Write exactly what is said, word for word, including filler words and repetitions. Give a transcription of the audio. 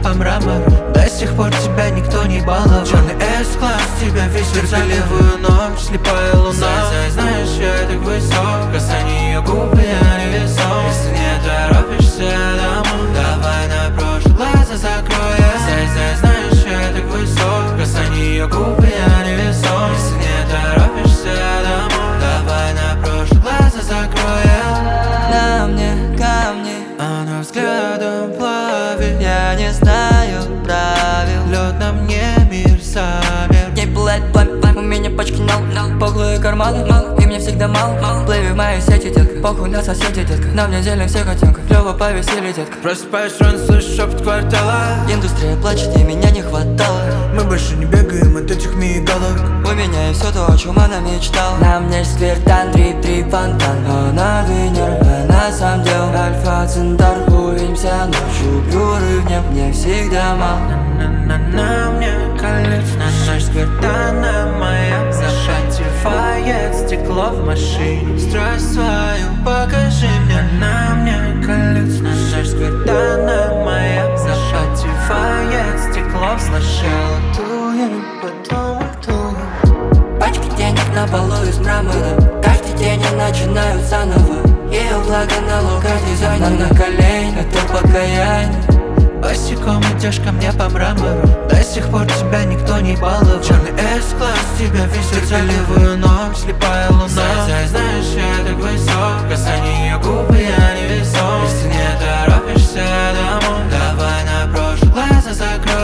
по мрамору. До сих пор тебя никто не баловал. Черный S-класс, тебя весит за левую ночь. Слепая луна, зай, знаешь, я так высок. Касание ее губы, я не весом. Если не торопишься домой, давай на прошлое глаза закроем. Зай, зай, знаешь, я так высок. Касание ее губы, я не весом. Если не торопишься домой, давай на прошлое глаза закроем. На мне камни, Она взглядом плавит. я не знаю правил. Лед на мне мир замер. Не плать, пламя, пламя, у меня пачки нал, нал. Пухлые карманы, мало, и мне всегда мало, мало. Плыви в моей сети, детка, похуй на соседей, детка. Нам не делим всех оттенков, клёво повесели, детка. Просыпаюсь рано, слышу шепот квартала. Индустрия плачет, и меня не хватало. Мы больше не бегаем от этих мигалок. У меня есть все то, о чем она мечтала. На мне сквертан, трип-трип, фонтан. Она Венера, она сам дел. Альфа, Центар, увидимся ночью. Бюры в небо мне всегда мало. На мне колечко, наш сквертана моя зашатифает стекло в машине. Страсть свою покажи мне. На мне колечко, наш сквертана моя зашатифает стекло в сначала туем, потом ртуем. Пачки денег на полу из мрамора. Каждый день я начинаю заново. Ее благо налог, каждый дизайнер на колени. Это покаяние. Босиком идешь ко мне по мрамору. До сих пор тебя никто не баловал. Черный S-класс, тебя весит за левую ночь. Слепая луна, зай, знаешь, я так высок. Касание ее губы, я не весом. Если не торопишься домой, давай на прошлое глаза закрой.